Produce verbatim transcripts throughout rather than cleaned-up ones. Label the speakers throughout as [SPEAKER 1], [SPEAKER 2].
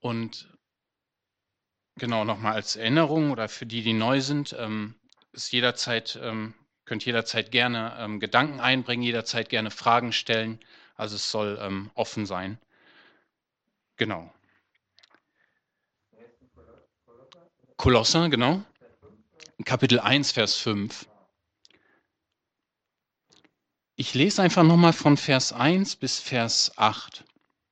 [SPEAKER 1] Und genau, nochmal als Erinnerung oder für die, die neu sind, ähm, ist jederzeit, ähm, könnt jederzeit gerne ähm, Gedanken einbringen, jederzeit gerne Fragen stellen. Also es soll ähm, offen sein. Genau. Kolosser, genau. Kapitel eins, Vers fünf. Ich lese einfach nochmal von Vers eins bis Vers acht.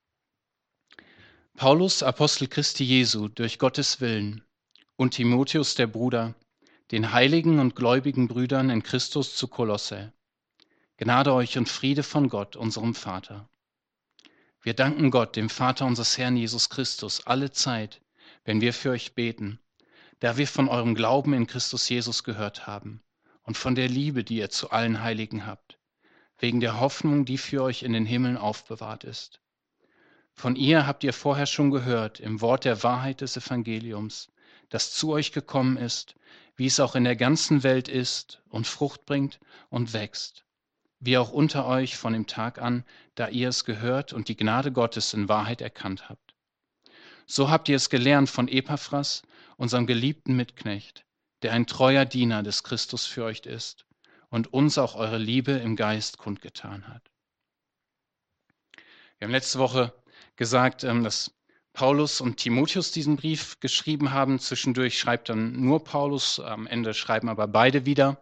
[SPEAKER 1] Paulus, Apostel Christi Jesu, durch Gottes Willen, und Timotheus, der Bruder, den heiligen und gläubigen Brüdern in Christus zu Kolosse. Gnade euch und Friede von Gott, unserem Vater. Wir danken Gott, dem Vater unseres Herrn Jesus Christus, alle Zeit, wenn wir für euch beten, da wir von eurem Glauben in Christus Jesus gehört haben und von der Liebe, die ihr zu allen Heiligen habt, wegen der Hoffnung, die für euch in den Himmeln aufbewahrt ist. Von ihr habt ihr vorher schon gehört im Wort der Wahrheit des Evangeliums, das zu euch gekommen ist, wie es auch in der ganzen Welt ist und Frucht bringt und wächst, wie auch unter euch von dem Tag an, da ihr es gehört und die Gnade Gottes in Wahrheit erkannt habt. So habt ihr es gelernt von Epaphras, unserem geliebten Mitknecht, der ein treuer Diener des Christus für euch ist und uns auch eure Liebe im Geist kundgetan hat. Wir haben letzte Woche gesagt, dass Paulus und Timotheus diesen Brief geschrieben haben. Zwischendurch schreibt dann nur Paulus, am Ende schreiben aber beide wieder.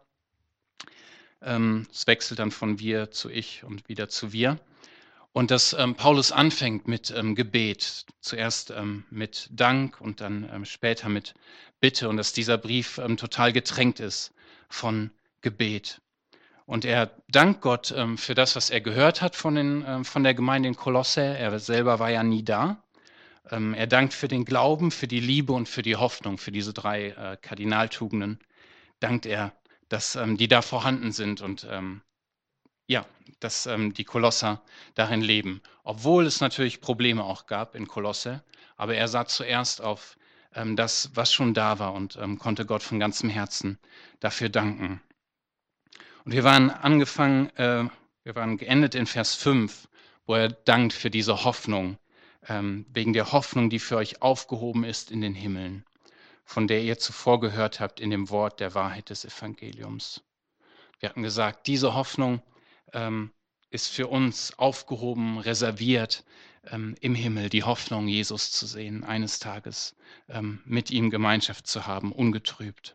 [SPEAKER 1] Es wechselt dann von wir zu ich und wieder zu wir. Und dass ähm, Paulus anfängt mit ähm, Gebet, zuerst ähm, mit Dank und dann ähm, später mit Bitte und dass dieser Brief ähm, total getränkt ist von Gebet. Und er dankt Gott ähm, für das, was er gehört hat von, den, ähm, von der Gemeinde in Kolosse. Er selber war ja nie da. Ähm, er dankt für den Glauben, für die Liebe und für die Hoffnung, für diese drei äh, Kardinaltugenden. Dankt er, dass ähm, die da vorhanden sind und ähm, ja, dass ähm, die Kolosser darin leben. Obwohl es natürlich Probleme auch gab in Kolosse, aber er sah zuerst auf ähm, das, was schon da war und ähm, konnte Gott von ganzem Herzen dafür danken. Und wir waren angefangen, äh, wir waren geendet in Vers fünf, wo er dankt für diese Hoffnung, ähm, wegen der Hoffnung, die für euch aufgehoben ist in den Himmeln, von der ihr zuvor gehört habt in dem Wort der Wahrheit des Evangeliums. Wir hatten gesagt, diese Hoffnung ähm, ist für uns aufgehoben, reserviert ähm, im Himmel, die Hoffnung, Jesus zu sehen, eines Tages ähm, mit ihm Gemeinschaft zu haben, ungetrübt.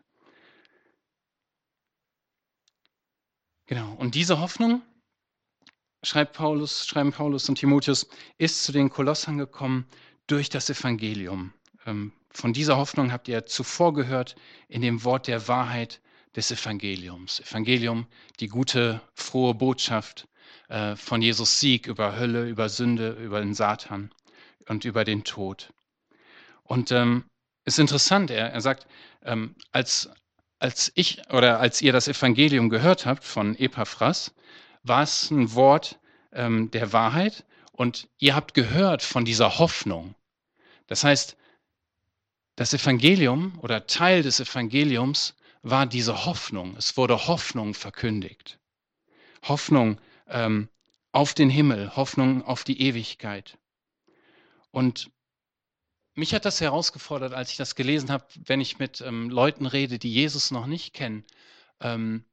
[SPEAKER 1] Genau, und diese Hoffnung, schreibt Paulus, schreiben Paulus und Timotheus, ist zu den Kolossern gekommen durch das Evangelium. Ähm, von dieser Hoffnung habt ihr zuvor gehört in dem Wort der Wahrheit des Evangeliums. Evangelium, die gute, frohe Botschaft äh, von Jesus Sieg über Hölle, über Sünde, über den Satan und über den Tod. Und ähm, ist interessant, er, er sagt, ähm, als, als ich oder als ihr das Evangelium gehört habt von Epaphras, war es ein Wort ähm, der Wahrheit und ihr habt gehört von dieser Hoffnung. Das heißt, das Evangelium oder Teil des Evangeliums war diese Hoffnung. Es wurde Hoffnung verkündigt. Hoffnung ähm, auf den Himmel, Hoffnung auf die Ewigkeit. Und mich hat das herausgefordert, als ich das gelesen habe, wenn ich mit ähm, Leuten rede, die Jesus noch nicht kennen, ähm,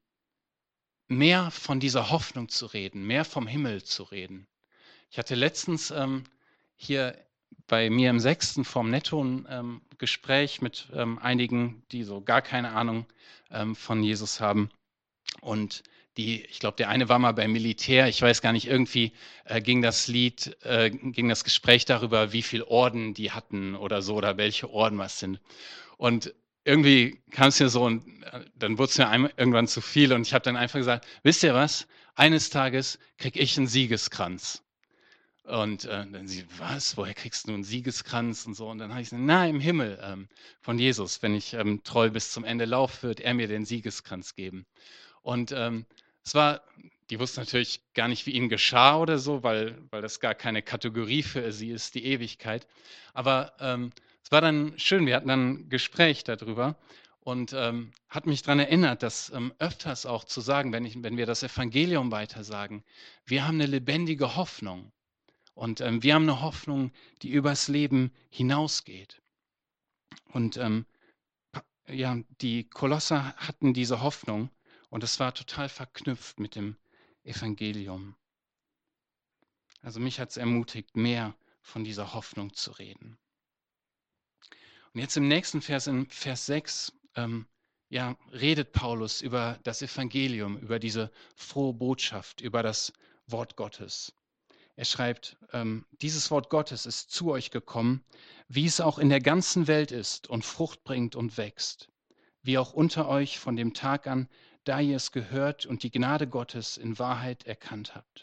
[SPEAKER 1] mehr von dieser Hoffnung zu reden, mehr vom Himmel zu reden. Ich hatte letztens ähm, hier bei mir im Sechsten vom Netto ein ähm, Gespräch mit ähm, einigen, die so gar keine Ahnung ähm, von Jesus haben. Und die, ich glaube, der eine war mal beim Militär, ich weiß gar nicht, irgendwie äh, ging das Lied, äh, ging das Gespräch darüber, wie viel Orden die hatten oder so, oder welche Orden was sind. Und irgendwie kam es mir so und äh, dann wurde es mir einmal, irgendwann zu viel und ich habe dann einfach gesagt, wisst ihr was, eines Tages kriege ich einen Siegeskranz. Und äh, dann sie, was, woher kriegst du einen Siegeskranz und so? Und dann habe ich gesagt, na, im Himmel ähm, von Jesus, wenn ich ähm, treu bis zum Ende laufe, wird er mir den Siegeskranz geben. Und ähm, es war, die wussten natürlich gar nicht, wie ihnen geschah oder so, weil, weil das gar keine Kategorie für sie ist, die Ewigkeit. Aber ähm, es war dann schön, wir hatten dann ein Gespräch darüber und ähm, hat mich daran erinnert, das ähm, öfters auch zu sagen, wenn, ich, wenn wir das Evangelium weitersagen, wir haben eine lebendige Hoffnung. Und ähm, wir haben eine Hoffnung, die übers Leben hinausgeht. Und ähm, pa- ja, die Kolosser hatten diese Hoffnung und es war total verknüpft mit dem Evangelium. Also mich hat es ermutigt, mehr von dieser Hoffnung zu reden. Und jetzt im nächsten Vers, in Vers sechs, ähm, ja, redet Paulus über das Evangelium, über diese frohe Botschaft, über das Wort Gottes. Er schreibt, ähm, dieses Wort Gottes ist zu euch gekommen, wie es auch in der ganzen Welt ist und Frucht bringt und wächst, wie auch unter euch von dem Tag an, da ihr es gehört und die Gnade Gottes in Wahrheit erkannt habt.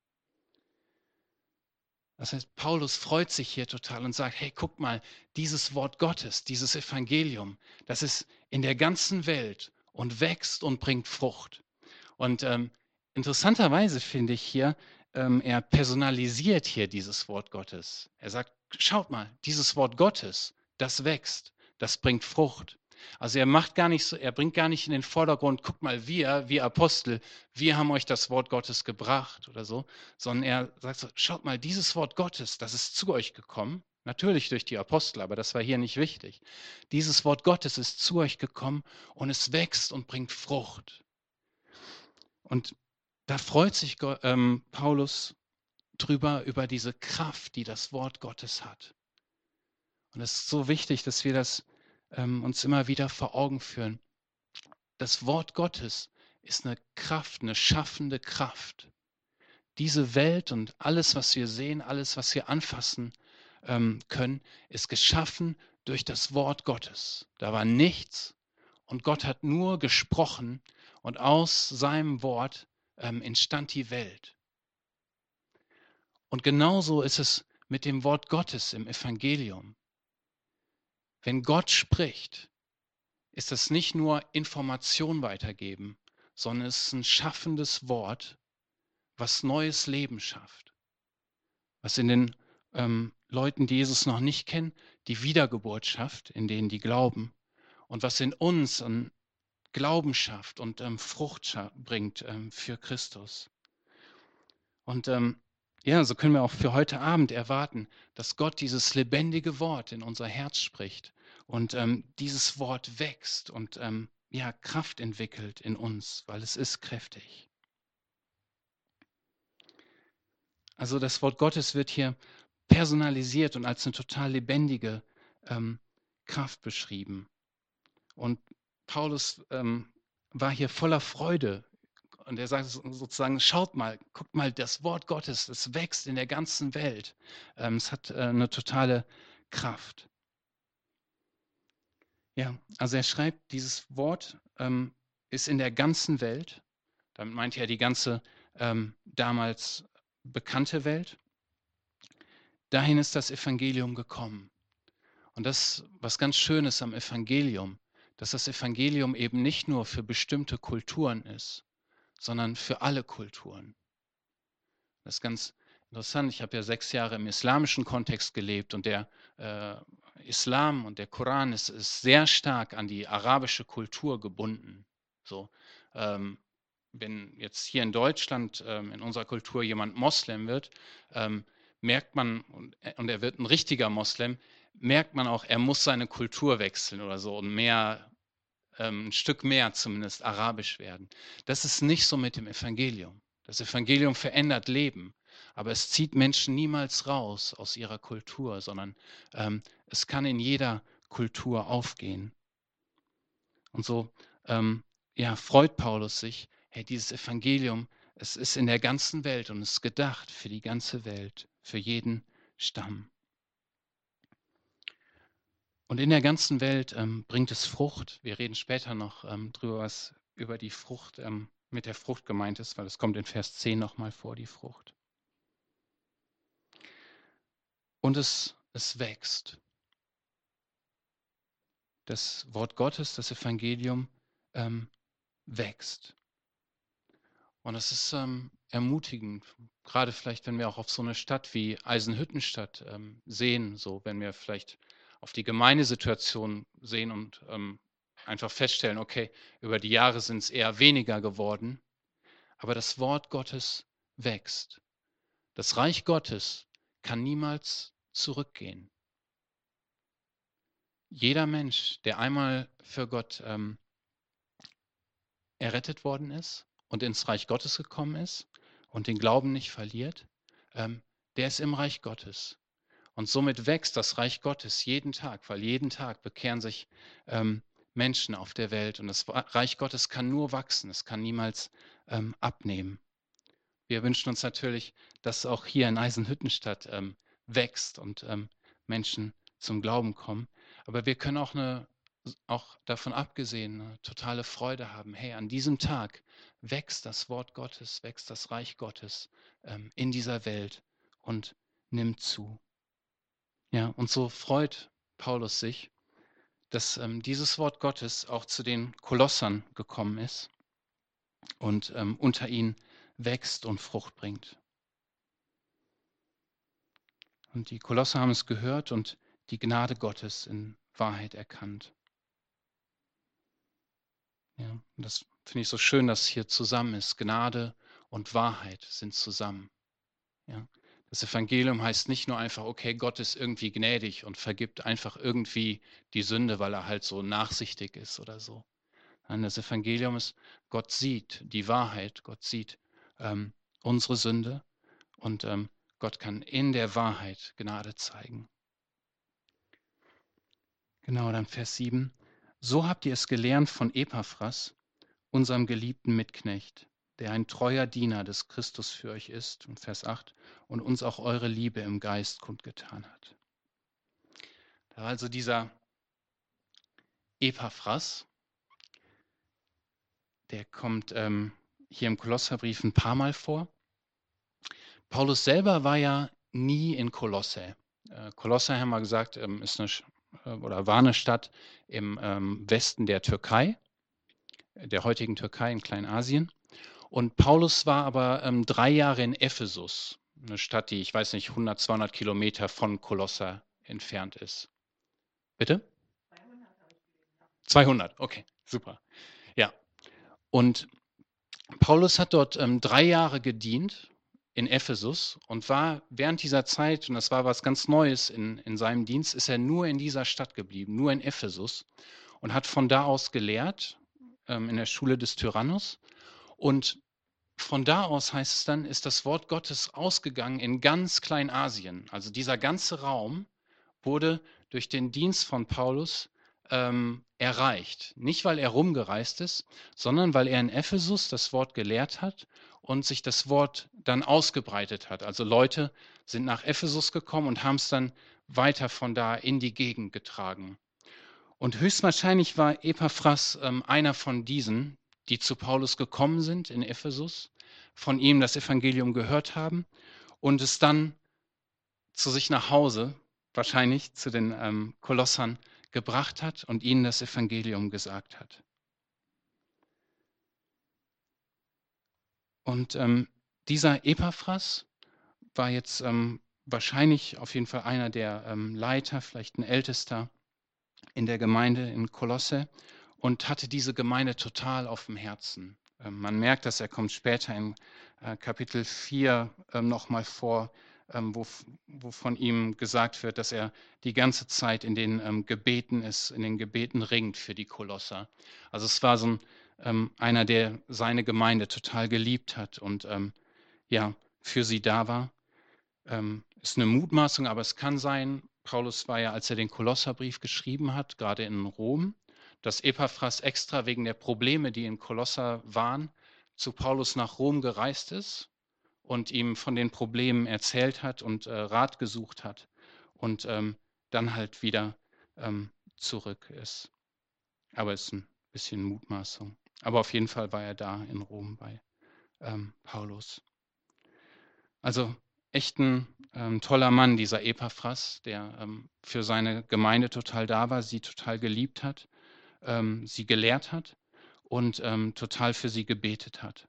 [SPEAKER 1] Das heißt, Paulus freut sich hier total und sagt, hey, guck mal, dieses Wort Gottes, dieses Evangelium, das ist in der ganzen Welt und wächst und bringt Frucht. Und ähm, interessanterweise finde ich hier, ähm, er personalisiert hier dieses Wort Gottes. Er sagt, schaut mal, dieses Wort Gottes, das wächst, das bringt Frucht. Also er macht gar nicht so, er bringt gar nicht in den Vordergrund, guck mal, wir, wir Apostel, wir haben euch das Wort Gottes gebracht oder so, sondern er sagt so, schaut mal, dieses Wort Gottes, das ist zu euch gekommen, natürlich durch die Apostel, aber das war hier nicht wichtig. Dieses Wort Gottes ist zu euch gekommen und es wächst und bringt Frucht. Und da freut sich Gott, ähm, Paulus drüber, über diese Kraft, die das Wort Gottes hat. Und es ist so wichtig, dass wir das ähm, uns immer wieder vor Augen führen. Das Wort Gottes ist eine Kraft, eine schaffende Kraft. Diese Welt und alles, was wir sehen, alles, was wir anfassen ähm, können, ist geschaffen durch das Wort Gottes. Da war nichts und Gott hat nur gesprochen und aus seinem Wort ähm, entstand die Welt. Und genauso ist es mit dem Wort Gottes im Evangelium. Wenn Gott spricht, ist es nicht nur Information weitergeben, sondern es ist ein schaffendes Wort, was neues Leben schafft. Was in den ähm, Leuten, die Jesus noch nicht kennen, die Wiedergeburt schafft, in denen die glauben. Und was in uns an Glauben schafft und ähm, Frucht scha- bringt ähm, für Christus. Und ähm, ja, so können wir auch für heute Abend erwarten, dass Gott dieses lebendige Wort in unser Herz spricht und ähm, dieses Wort wächst und ähm, ja, Kraft entwickelt in uns, weil es ist kräftig. Also das Wort Gottes wird hier personalisiert und als eine total lebendige ähm, Kraft beschrieben. Und Paulus ähm, war hier voller Freude. Und er sagt sozusagen, schaut mal, guckt mal, das Wort Gottes, es wächst in der ganzen Welt. Ähm, es hat äh, eine totale Kraft. Ja, also er schreibt, dieses Wort ähm, ist in der ganzen Welt. Damit meint er die ganze ähm, damals bekannte Welt. Dahin ist das Evangelium gekommen. Und das, was ganz schön ist am Evangelium, dass das Evangelium eben nicht nur für bestimmte Kulturen ist, sondern für alle Kulturen. Das ist ganz interessant. Ich habe ja sechs Jahre im islamischen Kontext gelebt und der äh, Islam und der Koran ist, ist sehr stark an die arabische Kultur gebunden. So, ähm, wenn jetzt hier in Deutschland ähm, in unserer Kultur jemand Moslem wird, ähm, merkt man, und, und er wird ein richtiger Moslem, merkt man auch, er muss seine Kultur wechseln oder so und mehr, ähm, ein Stück mehr zumindest arabisch werden. Das ist nicht so mit dem Evangelium. Das Evangelium verändert Leben, aber es zieht Menschen niemals raus aus ihrer Kultur, sondern ähm, es kann in jeder Kultur aufgehen. Und so ähm, ja, freut Paulus sich, hey, dieses Evangelium, es ist in der ganzen Welt und es ist gedacht für die ganze Welt, für jeden Stamm. Und in der ganzen Welt ähm, bringt es Frucht. Wir reden später noch ähm, drüber, was über die Frucht ähm, mit der Frucht gemeint ist, weil es kommt in Vers zehn nochmal vor, die Frucht. Und es, es wächst. Das Wort Gottes, das Evangelium, ähm, wächst. Und es ist ähm, ermutigend, gerade vielleicht, wenn wir auch auf so eine Stadt wie Eisenhüttenstadt ähm, sehen, so wenn wir vielleicht auf die Gemeindesituation sehen und ähm, einfach feststellen, okay, über die Jahre sind es eher weniger geworden, aber das Wort Gottes wächst. Das Reich Gottes kann niemals zurückgehen. Jeder Mensch, der einmal für Gott ähm, errettet worden ist und ins Reich Gottes gekommen ist und den Glauben nicht verliert, ähm, der ist im Reich Gottes. Und somit wächst das Reich Gottes jeden Tag, weil jeden Tag bekehren sich ähm, Menschen auf der Welt. Und das Reich Gottes kann nur wachsen, es kann niemals ähm, abnehmen. Wir wünschen uns natürlich, dass auch hier in Eisenhüttenstadt ähm, wächst und ähm, Menschen zum Glauben kommen. Aber wir können auch, eine, auch davon abgesehen eine totale Freude haben. Hey, an diesem Tag wächst das Wort Gottes, wächst das Reich Gottes ähm, in dieser Welt und nimmt zu. Ja, und so freut Paulus sich, dass ähm, dieses Wort Gottes auch zu den Kolossern gekommen ist und ähm, unter ihnen wächst und Frucht bringt. Und die Kolosser haben es gehört und die Gnade Gottes in Wahrheit erkannt. Ja, und das finde ich so schön, dass hier zusammen ist. Gnade und Wahrheit sind zusammen. Ja. Das Evangelium heißt nicht nur einfach, okay, Gott ist irgendwie gnädig und vergibt einfach irgendwie die Sünde, weil er halt so nachsichtig ist oder so. Nein, das Evangelium ist, Gott sieht die Wahrheit, Gott sieht ähm, unsere Sünde und ähm, Gott kann in der Wahrheit Gnade zeigen. Genau, dann Vers sieben. So habt ihr es gelernt von Epaphras, unserem geliebten Mitknecht, der ein treuer Diener des Christus für euch ist, und Vers acht, und uns auch eure Liebe im Geist kundgetan hat. Da war also dieser Epaphras, der kommt ähm, hier im Kolosserbrief ein paar Mal vor. Paulus selber war ja nie in Kolosse. Äh, Kolosse, haben wir gesagt, ähm, ist eine, äh, oder war eine Stadt im ähm, Westen der Türkei, der heutigen Türkei in Kleinasien. Und Paulus war aber ähm, drei Jahre in Ephesus, eine Stadt, die, ich weiß nicht, hundert, zweihundert Kilometer von Kolossa entfernt ist. Bitte? zweihundert, okay, super. Ja, und Paulus hat dort ähm, drei Jahre gedient in Ephesus und war während dieser Zeit, und das war was ganz Neues in, in seinem Dienst, ist er nur in dieser Stadt geblieben, nur in Ephesus und hat von da aus gelehrt ähm, in der Schule des Tyrannus. Und von da aus, heißt es dann, ist das Wort Gottes ausgegangen in ganz Kleinasien. Also dieser ganze Raum wurde durch den Dienst von Paulus ähm, erreicht. Nicht, weil er rumgereist ist, sondern weil er in Ephesus das Wort gelehrt hat und sich das Wort dann ausgebreitet hat. Also Leute sind nach Ephesus gekommen und haben es dann weiter von da in die Gegend getragen. Und höchstwahrscheinlich war Epaphras ähm, einer von diesen, die zu Paulus gekommen sind in Ephesus, von ihm das Evangelium gehört haben und es dann zu sich nach Hause, wahrscheinlich zu den ähm, Kolossern, gebracht hat und ihnen das Evangelium gesagt hat. Und ähm, dieser Epaphras war jetzt ähm, wahrscheinlich auf jeden Fall einer der ähm, Leiter, vielleicht ein Ältester in der Gemeinde in Kolosse und hatte diese Gemeinde total auf dem Herzen. Ähm, man merkt, dass er kommt später in äh, Kapitel vier ähm, nochmal vor, ähm, wo, wo von ihm gesagt wird, dass er die ganze Zeit in den ähm, Gebeten ist, in den Gebeten ringt für die Kolosser. Also es war so ein, ähm, einer, der seine Gemeinde total geliebt hat und ähm, ja, für sie da war. Ähm, ist eine Mutmaßung, aber es kann sein, Paulus war ja, als er den Kolosserbrief geschrieben hat, gerade in Rom, dass Epaphras extra wegen der Probleme, die in Kolosser waren, zu Paulus nach Rom gereist ist und ihm von den Problemen erzählt hat und äh, Rat gesucht hat und ähm, dann halt wieder ähm, zurück ist. Aber es ist ein bisschen Mutmaßung. Aber auf jeden Fall war er da in Rom bei ähm, Paulus. Also echt ein ähm, toller Mann, dieser Epaphras, der ähm, für seine Gemeinde total da war, sie total geliebt hat, ähm, sie gelehrt hat und ähm, total für sie gebetet hat.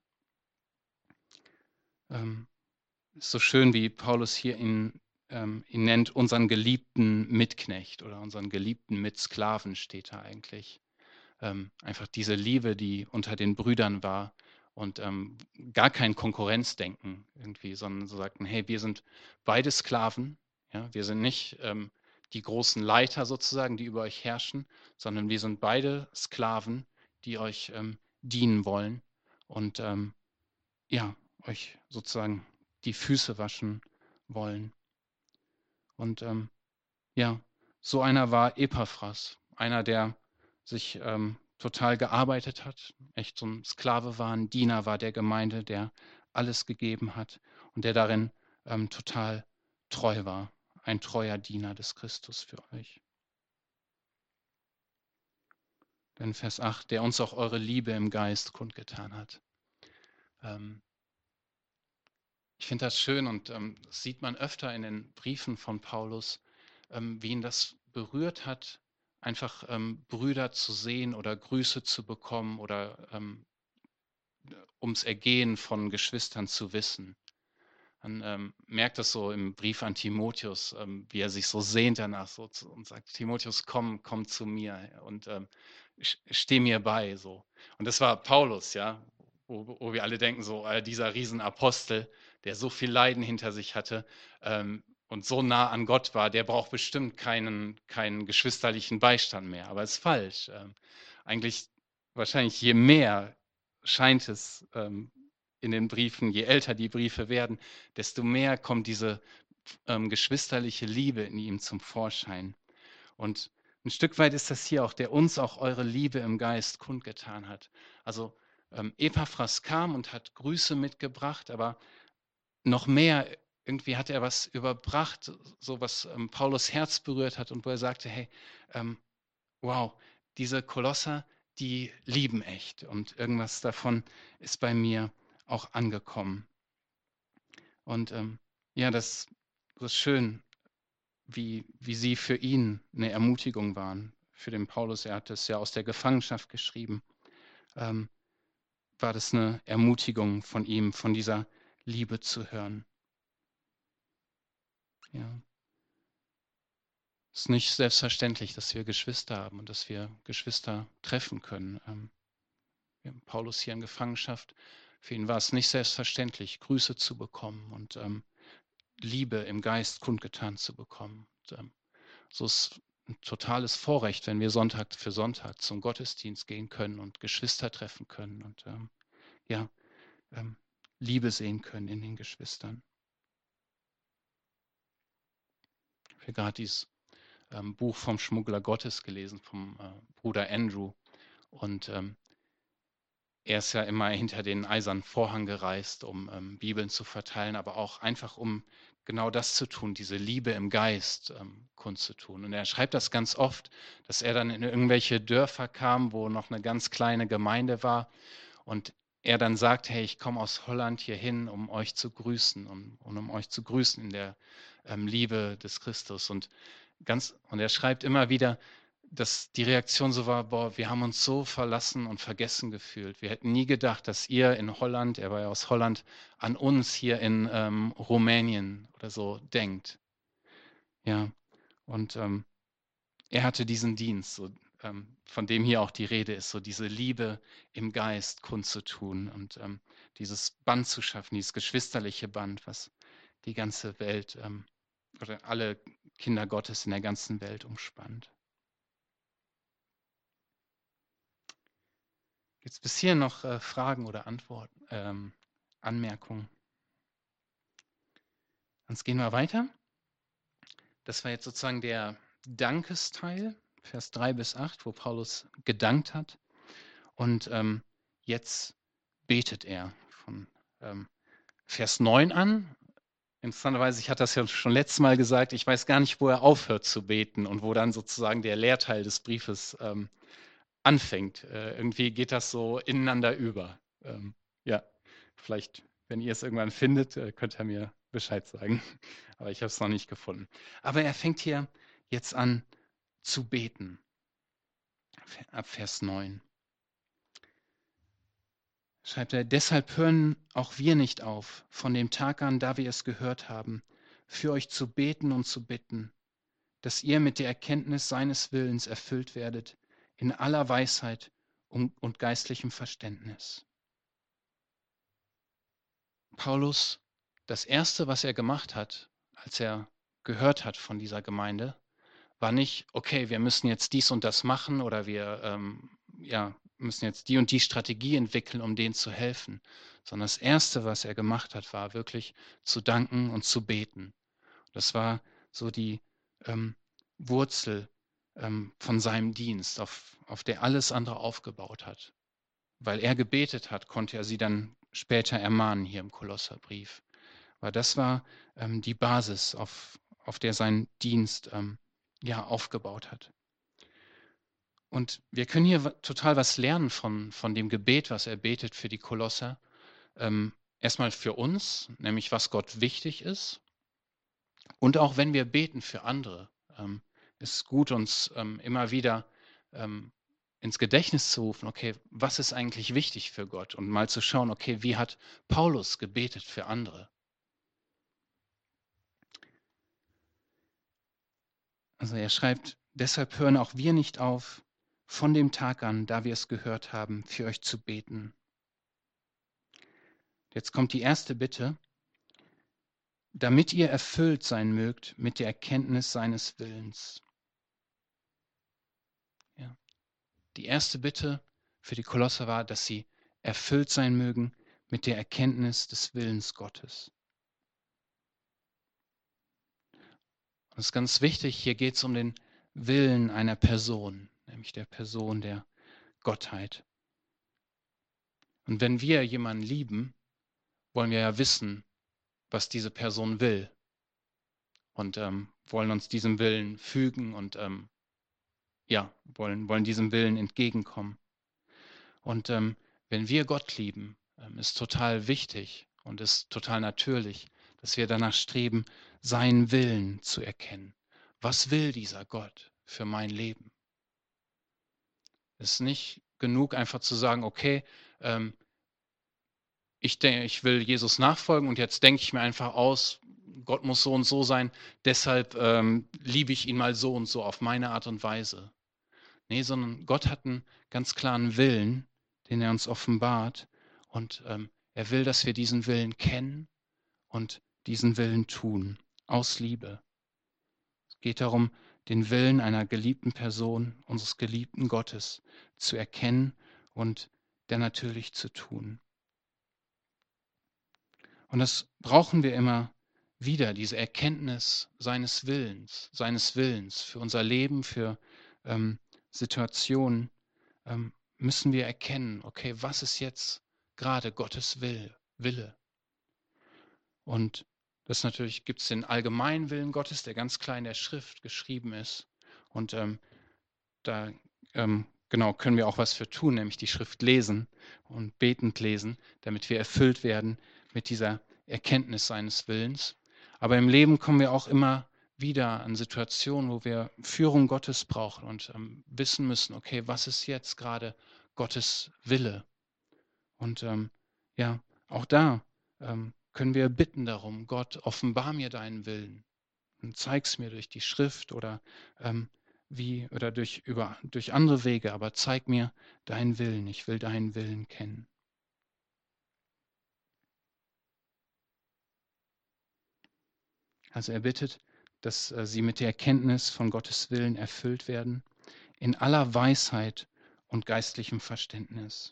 [SPEAKER 1] Ähm, ist so schön, wie Paulus hier ihn, ähm, ihn nennt, unseren geliebten Mitknecht oder unseren geliebten Mitsklaven steht da eigentlich. Ähm, einfach diese Liebe, die unter den Brüdern war und ähm, gar kein Konkurrenzdenken irgendwie, sondern so sagten, hey, wir sind beide Sklaven, ja, wir sind nicht ähm, die großen Leiter sozusagen, die über euch herrschen, sondern wir sind beide Sklaven, die euch ähm, dienen wollen und ähm, ja, euch sozusagen die Füße waschen wollen. Und ähm, ja, so einer war Epaphras, einer, der sich ähm, total gearbeitet hat, echt so ein Sklave war, ein Diener war der Gemeinde, der alles gegeben hat und der darin ähm, total treu war, ein treuer Diener des Christus für euch. Dann Vers acht, der uns auch eure Liebe im Geist kundgetan hat. Ähm, ich finde das schön und ähm, das sieht man öfter in den Briefen von Paulus, ähm, wie ihn das berührt hat, einfach ähm, Brüder zu sehen oder Grüße zu bekommen oder ähm, ums Ergehen von Geschwistern zu wissen. Man ähm, merkt das so im Brief an Timotheus, ähm, wie er sich so sehnt danach so zu, und sagt, Timotheus, komm, komm zu mir und ähm, steh mir bei. So. Und das war Paulus, ja, wo, wo wir alle denken, so äh, dieser Riesenapostel, der so viel Leiden hinter sich hatte ähm, und so nah an Gott war, der braucht bestimmt keinen, keinen geschwisterlichen Beistand mehr. Aber es ist falsch. Ähm, eigentlich wahrscheinlich je mehr scheint es ähm, in den Briefen, je älter die Briefe werden, desto mehr kommt diese ähm, geschwisterliche Liebe in ihm zum Vorschein. Und ein Stück weit ist das hier auch, der uns auch eure Liebe im Geist kundgetan hat. Also ähm, Epaphras kam und hat Grüße mitgebracht, aber noch mehr, irgendwie hat er was überbracht, so was ähm, Paulus Herz berührt hat und wo er sagte, hey, ähm, wow, diese Kolosser, die lieben echt und irgendwas davon ist bei mir auch angekommen. Und ähm, ja, das, das ist schön, wie, wie sie für ihn eine Ermutigung waren. Für den Paulus, er hat es ja aus der Gefangenschaft geschrieben, ähm, war das eine Ermutigung von ihm, von dieser Liebe zu hören. Ja. Es ist nicht selbstverständlich, dass wir Geschwister haben und dass wir Geschwister treffen können. Ähm, wir haben Paulus hier in Gefangenschaft. Für ihn war es nicht selbstverständlich, Grüße zu bekommen und ähm, Liebe im Geist kundgetan zu bekommen. Und, ähm, so ist ein totales Vorrecht, wenn wir Sonntag für Sonntag zum Gottesdienst gehen können und Geschwister treffen können und ähm, ja, ähm, Liebe sehen können in den Geschwistern. Ich habe gerade dieses ähm, Buch vom Schmuggler Gottes gelesen, vom äh, Bruder Andrew. Und ähm, er ist ja immer hinter den eisernen Vorhang gereist, um ähm, Bibeln zu verteilen, aber auch einfach um genau das zu tun, diese Liebe im Geist ähm, kundzutun. Und er schreibt das ganz oft, dass er dann in irgendwelche Dörfer kam, wo noch eine ganz kleine Gemeinde war und er dann sagt, hey, ich komme aus Holland hierhin, um euch zu grüßen und, und um euch zu grüßen in der ähm, Liebe des Christus. Und ganz, und er schreibt immer wieder, dass die Reaktion so war, boah, wir haben uns so verlassen und vergessen gefühlt. Wir hätten nie gedacht, dass ihr in Holland, er war ja aus Holland, an uns hier in ähm, Rumänien oder so denkt. Ja, und ähm, er hatte diesen Dienst, so, ähm, von dem hier auch die Rede ist, so diese Liebe im Geist kundzutun und ähm, dieses Band zu schaffen, dieses geschwisterliche Band, was die ganze Welt ähm, oder alle Kinder Gottes in der ganzen Welt umspannt. Gibt es bis hier noch äh, Fragen oder Antworten, ähm, Anmerkungen? Sonst gehen wir weiter. Das war jetzt sozusagen der Dankesteil, Vers drei bis acht, wo Paulus gedankt hat. Und ähm, jetzt betet er von ähm, Vers neun an. Interessanterweise, ich hatte das ja schon letztes Mal gesagt, ich weiß gar nicht, wo er aufhört zu beten und wo dann sozusagen der Lehrteil des Briefes ähm, anfängt. Äh, irgendwie geht das so ineinander über. Ähm, ja, vielleicht, wenn ihr es irgendwann findet, äh, könnt ihr mir Bescheid sagen. Aber ich habe es noch nicht gefunden. Aber er fängt hier jetzt an zu beten. Ab Vers neun. Schreibt er, deshalb hören auch wir nicht auf, von dem Tag an, da wir es gehört haben, für euch zu beten und zu bitten, dass ihr mit der Erkenntnis seines Willens erfüllt werdet, in aller Weisheit und geistlichem Verständnis. Paulus, das Erste, was er gemacht hat, als er gehört hat von dieser Gemeinde, war nicht: „Okay, wir müssen jetzt dies und das machen oder wir, ähm, ja, müssen jetzt die und die Strategie entwickeln, um denen zu helfen“, sondern das Erste, was er gemacht hat, war wirklich zu danken und zu beten. Das war so die, ähm, Wurzel, ähm, von seinem Dienst, auf auf der alles andere aufgebaut hat. Weil er gebetet hat, konnte er sie dann später ermahnen hier im Kolosserbrief. Weil das war, ähm, die Basis, auf auf der sein Dienst, ähm, ja, aufgebaut hat. Und wir können hier wa total was lernen von von dem Gebet, was er betet für die Kolosser. Ähm, erst für uns, nämlich was Gott wichtig ist. Und auch wenn wir beten für andere, ähm, ist es gut, uns ähm, immer wieder ähm, ins Gedächtnis zu rufen, okay, was ist eigentlich wichtig für Gott? Und mal zu schauen, okay, wie hat Paulus gebetet für andere? Also er schreibt, deshalb hören auch wir nicht auf, von dem Tag an, da wir es gehört haben, für euch zu beten. Jetzt kommt die erste Bitte, damit ihr erfüllt sein mögt mit der Erkenntnis seines Willens. Ja. Die erste Bitte für die Kolosser war, dass sie erfüllt sein mögen mit der Erkenntnis des Willens Gottes. Das ist ganz wichtig, hier geht es um den Willen einer Person, nämlich der Person der Gottheit. Und wenn wir jemanden lieben, wollen wir ja wissen, was diese Person will und ähm, wollen uns diesem Willen fügen und ähm, ja, wollen, wollen diesem Willen entgegenkommen. Und ähm, wenn wir Gott lieben, ähm, ist total wichtig und ist total natürlich, dass wir danach streben, seinen Willen zu erkennen. Was will dieser Gott für mein Leben? Es ist nicht genug, einfach zu sagen, okay, ähm, ich, denke, ich will Jesus nachfolgen und jetzt denke ich mir einfach aus, Gott muss so und so sein, deshalb ähm, liebe ich ihn mal so und so auf meine Art und Weise. Nee, sondern Gott hat einen ganz klaren Willen, den er uns offenbart. Und ähm, er will, dass wir diesen Willen kennen und diesen Willen tun, aus Liebe. Es geht darum, den Willen einer geliebten Person, unseres geliebten Gottes, zu erkennen und der natürlich zu tun. Und das brauchen wir immer wieder, diese Erkenntnis seines Willens, seines Willens für unser Leben, für ähm, Situationen, ähm, müssen wir erkennen, okay, was ist jetzt gerade Gottes Will, Wille? Und das natürlich gibt es den allgemeinen Willen Gottes, der ganz klein in der Schrift geschrieben ist. Und ähm, da ähm, genau können wir auch was für tun, nämlich die Schrift lesen und betend lesen, damit wir erfüllt werden mit dieser Erkenntnis seines Willens. Aber im Leben kommen wir auch immer wieder an Situationen, wo wir Führung Gottes brauchen und ähm, wissen müssen, okay, was ist jetzt gerade Gottes Wille? Und ähm, ja, auch da ähm, können wir bitten darum, Gott, offenbar mir deinen Willen und zeig's mir durch die Schrift oder ähm, wie oder durch über durch andere Wege, aber zeig mir deinen Willen. Ich will deinen Willen kennen. Also er bittet, dass äh, sie mit der Erkenntnis von Gottes Willen erfüllt werden, in aller Weisheit und geistlichem Verständnis.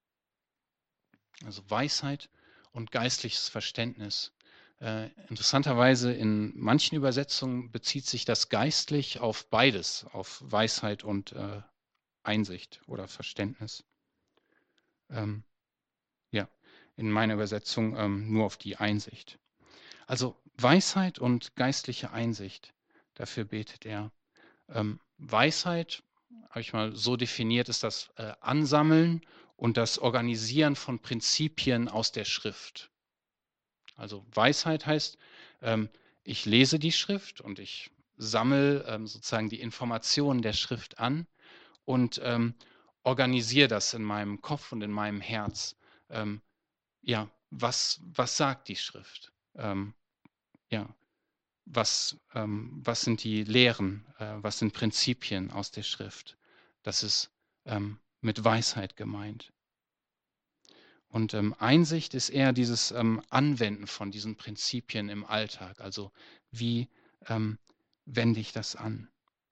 [SPEAKER 1] Also Weisheit und geistliches Verständnis. Äh, interessanterweise in manchen Übersetzungen bezieht sich das geistlich auf beides, auf Weisheit und äh, Einsicht oder Verständnis. Ähm, ja, in meiner Übersetzung ähm, nur auf die Einsicht. Also Weisheit und geistliche Einsicht, dafür betet er. Ähm, Weisheit, habe ich mal so definiert, ist das äh, Ansammeln und das Organisieren von Prinzipien aus der Schrift. Also Weisheit heißt, ähm, ich lese die Schrift und ich sammle ähm, sozusagen die Informationen der Schrift an und ähm, organisiere das in meinem Kopf und in meinem Herz. Ähm, ja, was, was sagt die Schrift? Ähm, ja, was, ähm, was sind die Lehren? Äh, was sind Prinzipien aus der Schrift? Das ist ähm, mit Weisheit gemeint. Und ähm, Einsicht ist eher dieses ähm, Anwenden von diesen Prinzipien im Alltag. Also wie ähm, wende ich das an?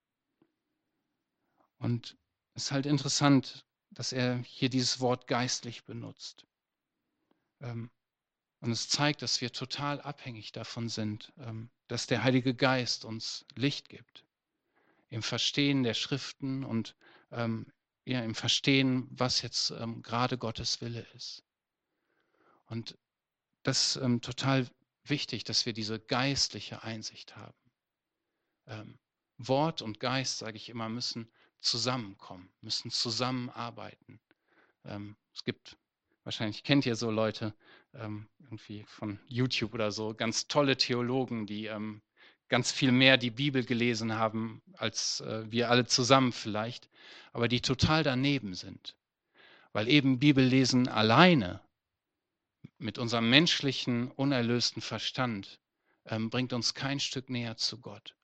[SPEAKER 1] Und es ist halt interessant, dass er hier dieses Wort geistlich benutzt. Ähm, und es zeigt, dass wir total abhängig davon sind, ähm, dass der Heilige Geist uns Licht gibt. Im Verstehen der Schriften und ähm, ja, im Verstehen, was jetzt ähm, gerade Gottes Wille ist. Und das ist ähm, total wichtig, dass wir diese geistliche Einsicht haben. Ähm, Wort und Geist, sage ich immer, müssen zusammenkommen, müssen zusammenarbeiten. Ähm, es gibt, wahrscheinlich kennt ihr so Leute ähm, irgendwie von YouTube oder so, ganz tolle Theologen, die ähm, ganz viel mehr die Bibel gelesen haben, als äh, wir alle zusammen vielleicht, aber die total daneben sind. Weil eben Bibellesen alleine mit unserem menschlichen, unerlösten Verstand ähm, bringt uns kein Stück näher zu Gott.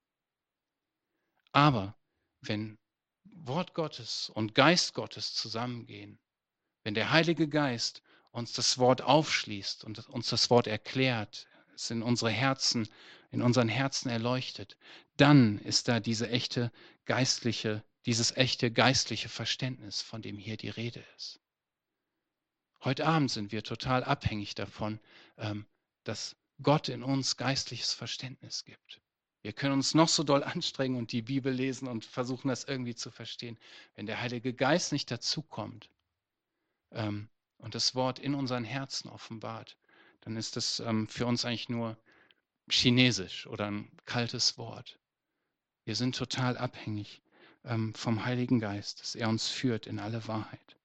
[SPEAKER 1] Aber wenn Wort Gottes und Geist Gottes zusammengehen, wenn der Heilige Geist uns das Wort aufschließt und uns das Wort erklärt, es in unsere Herzen, in unseren Herzen erleuchtet, dann ist da diese echte geistliche, dieses echte geistliche Verständnis, von dem hier die Rede ist. Heute Abend sind wir total abhängig davon, ähm, dass Gott in uns geistliches Verständnis gibt. Wir können uns noch so doll anstrengen und die Bibel lesen und versuchen, das irgendwie zu verstehen. Wenn der Heilige Geist nicht dazukommt, ähm, und das Wort in unseren Herzen offenbart, dann ist das ähm, für uns eigentlich nur chinesisch oder ein kaltes Wort. Wir sind total abhängig ähm, vom Heiligen Geist, dass er uns führt in alle Wahrheit.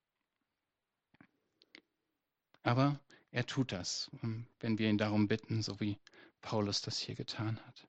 [SPEAKER 1] Aber er tut das, ähm, wenn wir ihn darum bitten, so wie Paulus das hier getan hat.